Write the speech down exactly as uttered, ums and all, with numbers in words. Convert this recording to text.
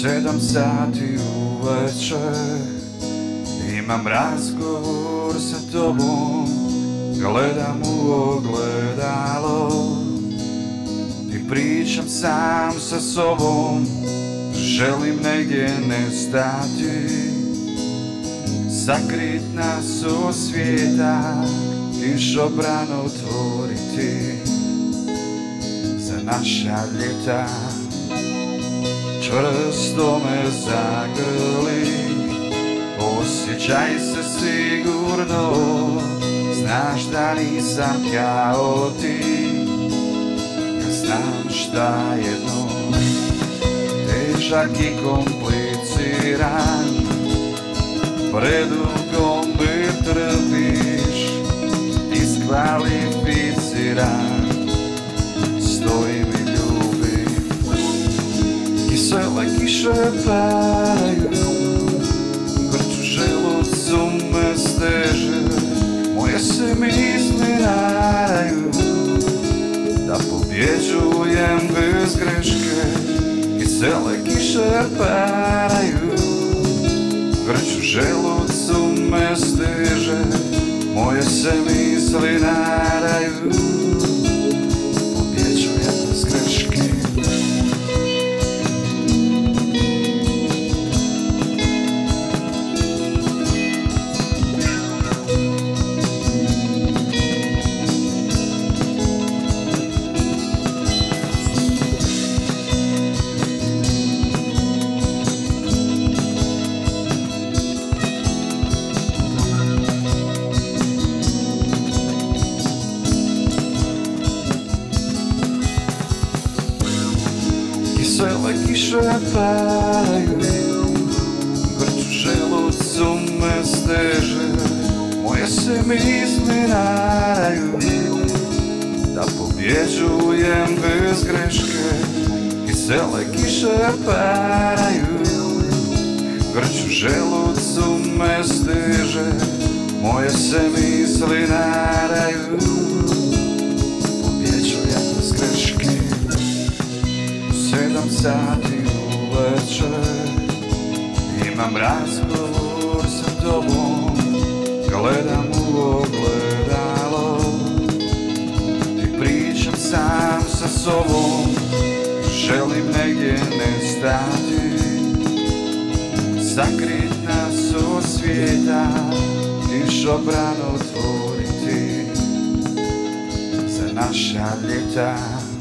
Sedam sati uveče, imam razgovor sa tobom, gledam u ogledalo i pričam sam sa sobom. Želim negdje nestati, sakrit nas od svijeta, kišobran otvoriti za naša ljeta. Čvrsto me zagrli, osjećaj se sigurno, znaš da nisam kao ti. Ja znam šta je dno, težak i kompliciran, predugom bi trpiš, diskvalificiran. Stojim i ljubim, kisele kiše padaju, grč u želucu me steže, moje se misli naraju, da pobjeđujem bez greške. Kisele kiše padaju, grč u želucu me steže, moje se misli naraju, pobjeđujem bez greške. Kisele kiše padaju, grč u želucu me steže, moje se misli naraju, da pobjeđujem bez greške. Kisele kiše padaju, grč u želucu me steže, moje se misli naraju, pobjeđujem bez greške. Sedam sati uveče, imam razgovor sa tobom, gledam u ogledalo i pričam sam sa sobom. Želim negdje nestati, sakrit nas od svijeta, kišobran otvoriti za naša ljeta.